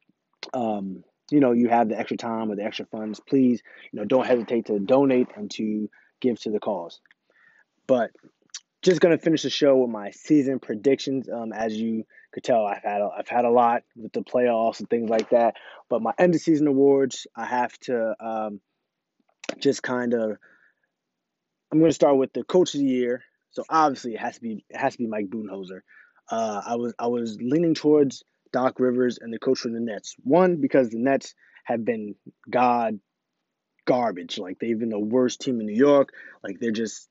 um, you know, you have the extra time or the extra funds, please, you know, don't hesitate to donate and to give to the cause. But just gonna finish the show with my season predictions. Um, as you could tell, I've had a, I've had a lot with the playoffs and things like that. But my end of season awards, I have to um, just kind of. I'm gonna start with the coach of the year. So obviously, it has to be it has to be Mike Budenholzer. Uh, I was I was leaning towards Doc Rivers and the coach for the Nets. One, because the Nets have been god garbage. Like, they've been the worst team in New York. Like, they're just.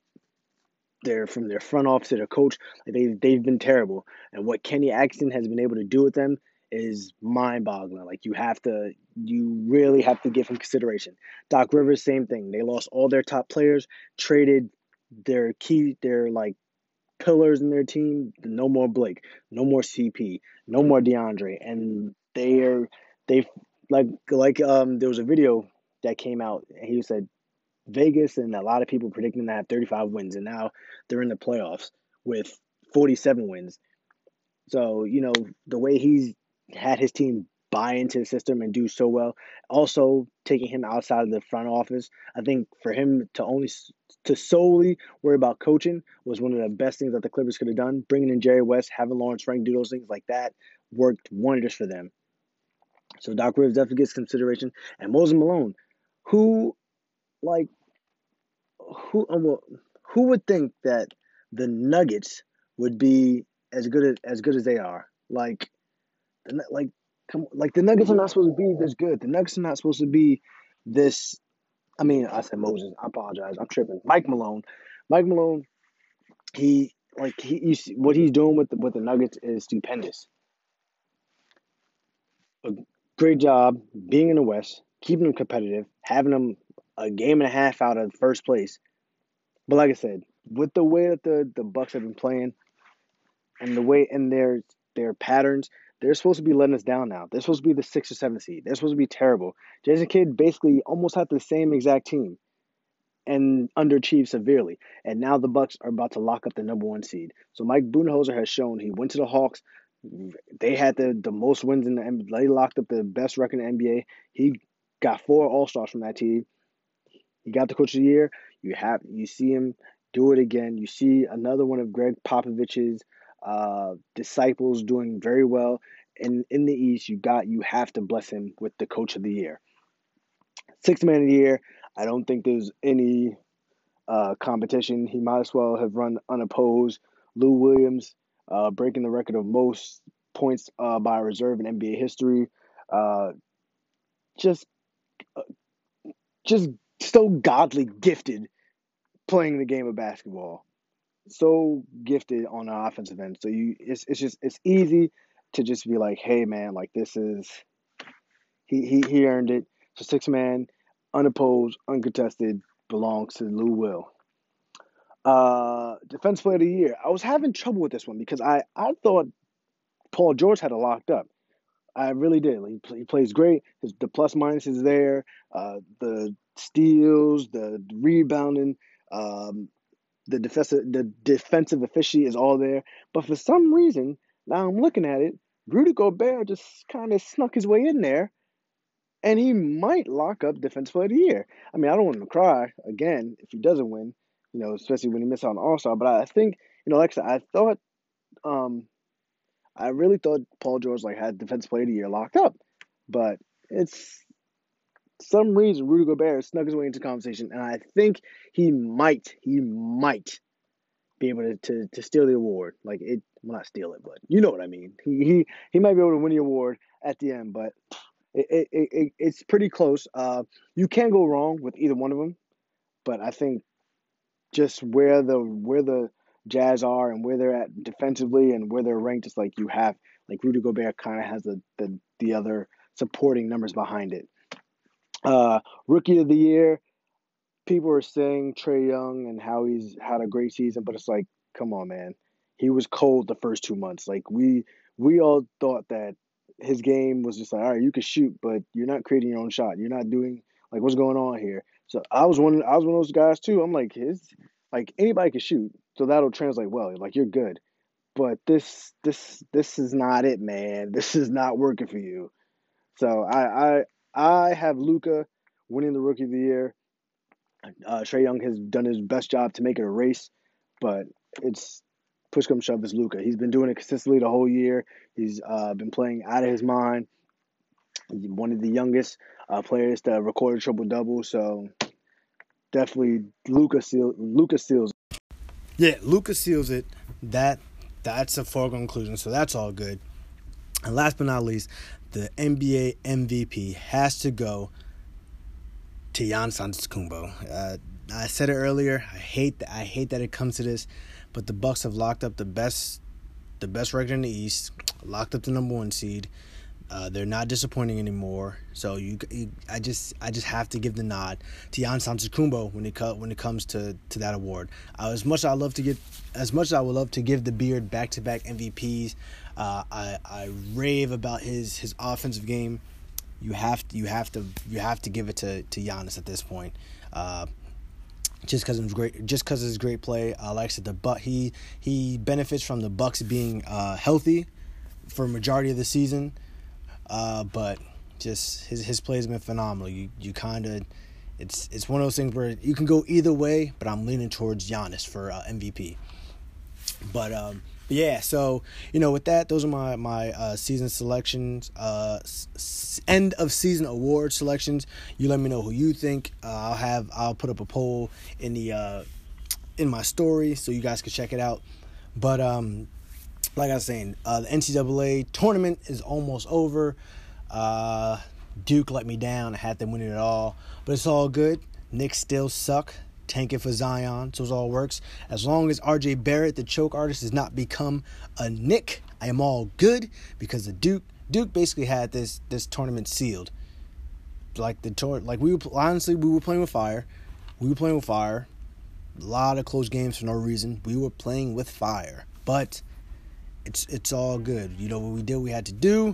They're from their front office to their coach. Like, they they've been terrible, and what Kenny Atkinson has been able to do with them is mind-boggling. Like, you have to, you really have to give him consideration. Doc Rivers, same thing. They lost all their top players, traded their key, their like pillars in their team. No more Blake, no more C P, no more DeAndre, and they're they like like um there was a video that came out, and he said Vegas and a lot of people predicting to have thirty-five wins, and now they're in the playoffs with forty-seven wins. So, you know, the way he's had his team buy into the system and do so well, also taking him outside of the front office, I think for him to only to solely worry about coaching was one of the best things that the Clippers could have done. Bringing in Jerry West, having Lawrence Frank do those things like that worked wonders for them. So Doc Rivers definitely gets consideration. And Moses Malone, who, like, who well, who would think that the Nuggets would be as good as as good as they are? Like, the, like, come, like the Nuggets are not supposed to be this good. The Nuggets are not supposed to be this. I mean, I said Moses. I apologize. I'm tripping. Mike Malone. Mike Malone. He like he you see, what he's doing with the, with the Nuggets is stupendous. A great job being in the West, keeping them competitive, having them a game and a half out of first place. But like I said, with the way that the, the Bucks have been playing and the way and their their patterns, they're supposed to be letting us down now. They're supposed to be the sixth or seventh seed. They're supposed to be terrible. Jason Kidd basically almost had the same exact team and underachieved severely. And now the Bucks are about to lock up the number one seed. So Mike Budenholzer has shown he went to the Hawks. They had the, the most wins in the N B A. They locked up the best record in the N B A. He got four All-Stars from that team. He got the Coach of the Year. You have you see him do it again. You see another one of Greg Popovich's uh, disciples doing very well. And in the East, you got you have to bless him with the Coach of the Year. Sixth man of the year. I don't think there's any uh, competition. He might as well have run unopposed. Lou Williams uh, breaking the record of most points uh, by a reserve in N B A history. Uh, just, uh, just so godly gifted playing the game of basketball. So gifted on the offensive end. So you, it's it's just it's easy to just be like, hey man, like this is he he he earned it. So six man, unopposed, uncontested, belongs to Lou Will. Uh, Defense Player of the Year. I was having trouble with this one because I, I thought Paul George had it locked up. I really did. He, he plays great. His, the plus minus is there. Uh, the steals, the rebounding, um, the defensive the defensive efficiency is all there. But for some reason, now I'm looking at it, Rudy Gobert just kind of snuck his way in there. And he might lock up Defensive Player of the Year. I mean, I don't want him to cry again if he doesn't win, you know, especially when he misses out on All-Star. But I think, you know, like I said, I thought, um, I really thought Paul George, like, had Defensive Player of the Year locked up. But it's some reason Rudy Gobert snuck his way into the conversation. And I think he might, he might be able to, to, to steal the award. Like, it, well, not steal it, but you know what I mean. He, he, he might be able to win the award at the end, but It, it, it it's pretty close. Uh, you can't go wrong with either one of them, but I think just where the where the Jazz are and where they're at defensively and where they're ranked, it's like you have like Rudy Gobert kind of has the, the the other supporting numbers behind it. Uh, Rookie of the Year, people are saying Trae Young and how he's had a great season, but it's like, come on, man, he was cold the first two months. Like we we all thought that his game was just like, all right, you can shoot, but you're not creating your own shot. You're not doing like what's going on here. So I was one. I was one of those guys too. I'm like his, like anybody can shoot, so that'll translate well. Like you're good, but this, this, this is not it, man. This is not working for you. So I, I, I have Luka winning the Rookie of the Year. Uh, Trae Young has done his best job to make it a race, but it's. Push come shove is Luka. He's been doing it consistently the whole year. He's uh, been playing out of his mind. He's one of the youngest uh, players to record a triple double. So definitely Luka seal, Luka seals. Yeah, Luka seals it. That that's a foregone conclusion. So that's all good. And last but not least, the N B A M V P has to go to Giannis Antetokounmpo. Uh, I said it earlier. I hate that. I hate that it comes to this. But the Bucks have locked up the best, the best record in the East. Locked up the number one seed. Uh, they're not disappointing anymore. So you, you, I just, I just have to give the nod to Giannis Antetokounmpo when it co- when it comes to, to that award. Uh, as much as I love to give, as much as I would love to give the Beard back-to-back M V Ps, uh, I, I rave about his his offensive game. You have to, you have to, you have to give it to to Giannis at this point. Uh, Just because it's great, just because it's great play. Uh, like I said, the but he he benefits from the Bucks being uh, healthy for a majority of the season. Uh, but just his his play has been phenomenal. You you kind of it's it's one of those things where you can go either way, but I'm leaning towards Giannis for uh, M V P. But um, yeah, so you know, with that, those are my my uh, season selections, uh, s- end of season award selections. You let me know who you think. Uh, I'll have I'll put up a poll in the uh, in my story so you guys can check it out. But um, like I was saying, uh, the N C double A tournament is almost over. Uh, Duke let me down. I had them winning it all, but it's all good. Knicks still suck. Tank it for Zion, so it all works. As long as R J Barrett, the choke artist, does not become a Knick, I am all good because the Duke Duke basically had this this tournament sealed. Like the tour, like we were honestly we were playing with fire, we were playing with fire. A lot of close games for no reason. We were playing with fire, but it's it's all good. You know, what we did, we had to do.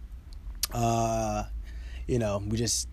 Uh, you know, we just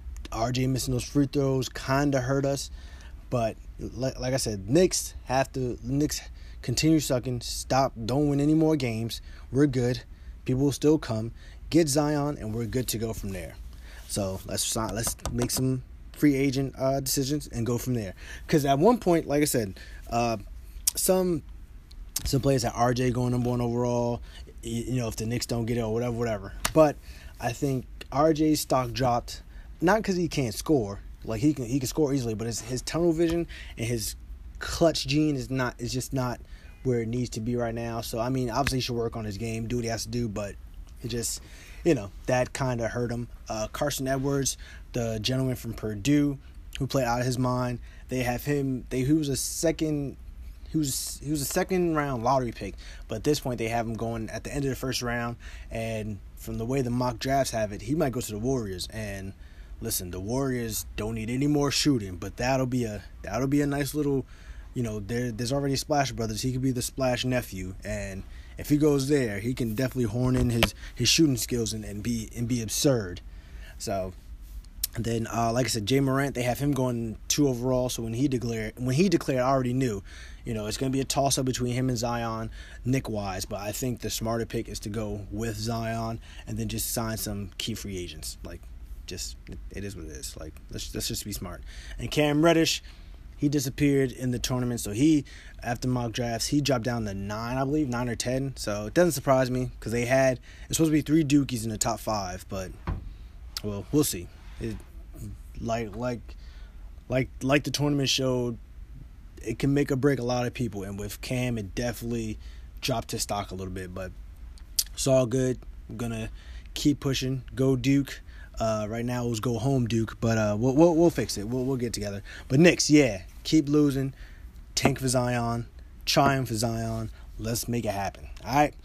R J missing those free throws kind of hurt us, but like, like I said, Knicks have to Knicks continue sucking. Stop. Don't win any more games. We're good. People will still come. Get Zion, and we're good to go from there. So let's let's make some free agent uh, decisions and go from there. Because at one point, like I said, uh, some some players had R J going number one overall. You know, if the Knicks don't get it or whatever, whatever. But I think R J's stock dropped, not because he can't score. Like he can he can score easily, but his his tunnel vision and his clutch gene is not is just not where it needs to be right now. So I mean, obviously he should work on his game, do what he has to do, but it just, you know, that kind of hurt him. Uh, Carson Edwards, the gentleman from Purdue who played out of his mind, they have him. They he was a second. He was he was a second round lottery pick, but at this point they have him going at the end of the first round. And from the way the mock drafts have it, he might go to the Warriors. And listen, the Warriors don't need any more shooting, but that'll be a that'll be a nice little, you know, there there's already Splash Brothers. He could be the Splash nephew, and if he goes there, he can definitely horn in his, his shooting skills and, and be and be absurd. So. And then, uh, like I said, Jay Morant, they have him going two overall. So when he declared, when he declared, I already knew, you know, it's going to be a toss-up between him and Zion, Nick-wise. But I think the smarter pick is to go with Zion and then just sign some key free agents. Like, just, it is what it is. Like, let's, let's just be smart. And Cam Reddish, he disappeared in the tournament. So he, after mock drafts, he dropped down to nine, I believe, nine or ten. So it doesn't surprise me because they had, it's supposed to be three Dukies in the top five. But, well, we'll see. It, like like like like the tournament showed, it can make or break a lot of people, and with Cam it definitely dropped his stock a little bit, but it's all good. I'm gonna keep pushing. Go Duke. Uh, right now it was go home Duke, but uh, we'll, we'll we'll fix it. We'll we'll get together. But Knicks, yeah, keep losing. Tank for Zion. Triumph for Zion. Let's make it happen. All right.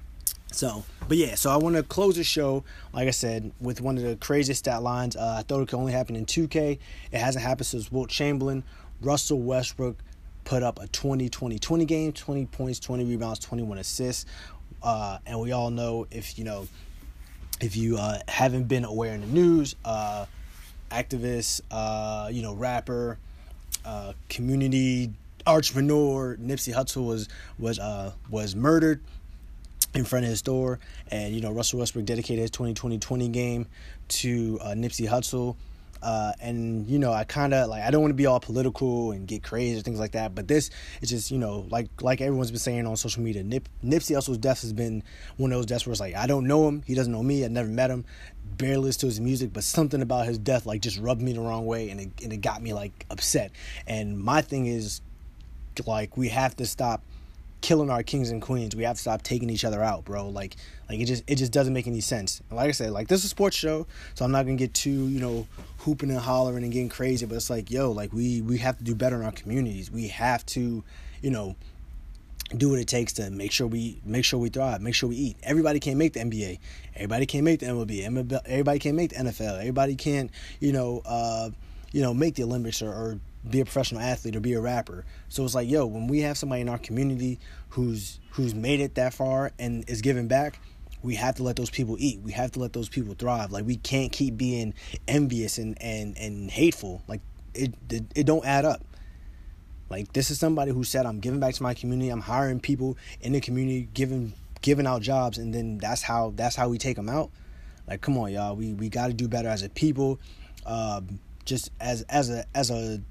So, but yeah, so I want to close the show, like I said, with one of the craziest stat lines. Uh, I thought it could only happen in two K. It hasn't happened since Wilt Chamberlain. Russell Westbrook put up a twenty twenty twenty game, twenty points, twenty rebounds, twenty-one assists. Uh, and we all know, if you know, if you uh, haven't been aware in the news, uh, activist, uh, you know, rapper, uh, community entrepreneur Nipsey Hussle was was uh, was murdered in front of his store, and you know Russell Westbrook dedicated his twenty twenty twenty game to uh, Nipsey Hussle, uh, and you know I kind of like I don't want to be all political and get crazy or things like that, but this is just you know like like everyone's been saying on social media, Nip, Nipsey Hussle's death has been one of those deaths where it's like I don't know him, he doesn't know me, I never met him, barely listen to his music, but something about his death like just rubbed me the wrong way, and it and it got me like upset. And my thing is like we have to stop killing our kings and queens. We have to stop taking each other out, bro. Like, like it just it just doesn't make any sense. And like I said, like this is a sports show, so I'm not gonna get too, you know, hooping and hollering and getting crazy. But it's like, yo, like we we have to do better in our communities. We have to, you know, do what it takes to make sure we make sure we thrive, make sure we eat. Everybody can't make the N B A. Everybody can't make the M L B. Everybody can't make the N F L. Everybody can't, you know, uh, you know, make the Olympics or. or be a professional athlete or be a rapper. So it's like, yo, when we have somebody in our community who's who's made it that far and is giving back, we have to let those people eat. We have to let those people thrive. Like we can't keep being envious and, and, and hateful. Like it, it it don't add up. Like this is somebody who said, I'm giving back to my community. I'm hiring people in the community, giving giving out jobs, and then that's how that's how we take them out. Like, come on, y'all. We we got to do better as a people. Um, just as as a as a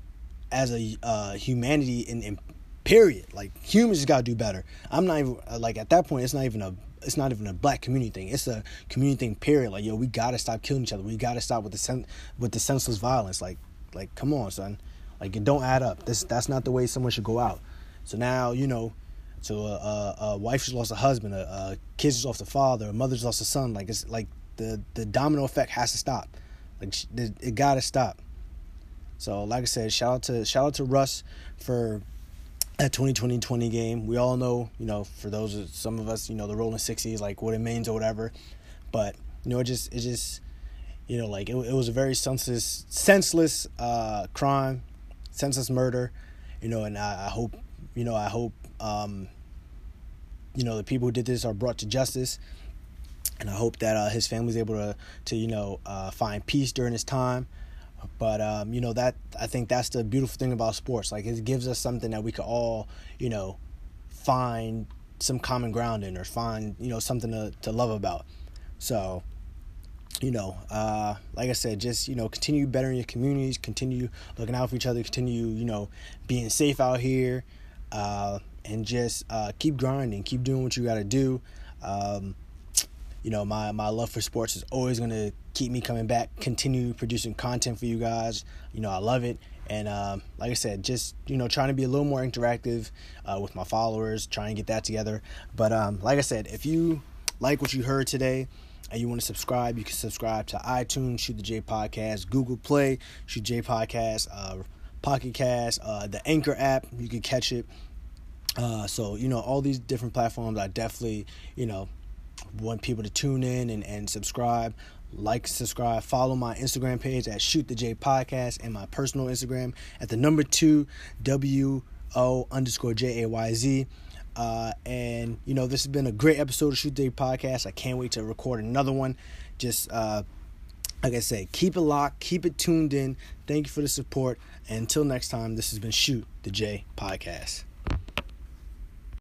as a uh, humanity in, in period. Like humans just gotta do better. I'm not even like at that point it's not even a it's not even a black community thing. It's a community thing, period. Like, yo, we gotta stop killing each other. We gotta stop with the sen- with the senseless violence. Like like come on, son. Like it don't add up. This that's not the way someone should go out. So now, you know, so a, a, a wife just lost a husband, a, a kid just lost a father, a mother just lost a son. Like it's like the the domino effect has to stop. Like it, it gotta stop. So, like I said, shout out to shout out to Russ for that twenty twenty twenty game. We all know, you know, for those of some of us, you know, the rolling sixties, like what it means or whatever. But you know, it just it just you know, like it, it was a very senseless senseless uh, crime, senseless murder. You know, and I, I hope you know I hope um, you know, the people who did this are brought to justice. And I hope that uh, his family's able to, to you know, uh, find peace during this time. But, um, you know, that I think that's the beautiful thing about sports. Like, it gives us something that we could all, you know, find some common ground in, or find, you know, something to, to love about. So, you know, uh, like I said, just, you know, continue bettering your communities, continue looking out for each other, continue, you know, being safe out here, uh, and just uh, keep grinding, keep doing what you got to do. Um, you know, my, my love for sports is always going to keep me coming back, continue producing content for you guys. You know, I love it. And um, like I said, just, you know, trying to be a little more interactive uh, with my followers, trying to get that together. But um, like I said, if you like what you heard today and you want to subscribe, you can subscribe to iTunes, Shoot the J Podcast, Google Play, Shoot J Podcast, uh, Pocket Cast, uh, the Anchor app. You can catch it. Uh, so, you know, all these different platforms, I definitely, you know, want people to tune in and, and subscribe. Like, subscribe, follow my Instagram page at Shoot the J Podcast, and my personal Instagram at the number two W O underscore J A Y Z. Uh, and, you know, this has been a great episode of Shoot the J Podcast. I can't wait to record another one. Just, uh, like I said, keep it locked, keep it tuned in. Thank you for the support. And until next time, this has been Shoot the J Podcast.